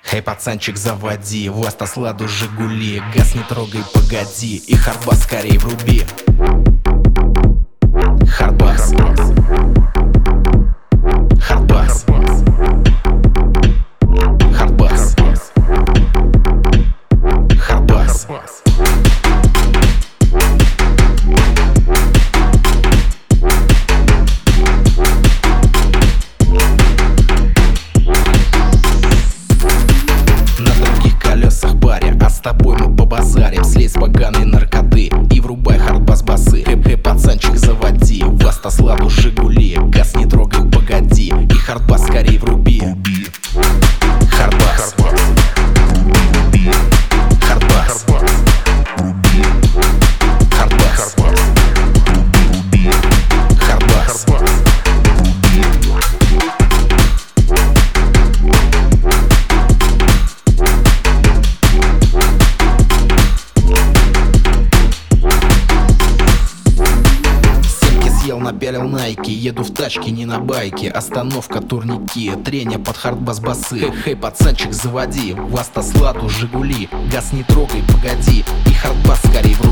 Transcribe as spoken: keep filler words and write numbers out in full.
Хей, пацанчик, заводи Властосладу Жигули. Газ не трогай, погоди, и хардбас скорей вруби. Хардбас, хардбас, хардбас, хардбас. А с тобой мы побазарим. Слезь с поганой наркоты и врубай хардбас басы. Хэй, пацанчик, заводи Властосладу Жигули. Газ не трогай, погоди, и хардбас скорей вруби. Хардбас, хардбас, хардбас, хардбас. Напялил найки, еду в тачке, не на байке. Остановка, турники, трение под хардбас басы. Хэй, хэй, пацанчик, заводи Властосладу Жигули. Газ не трогай, погоди, и хардбас скорей вруби.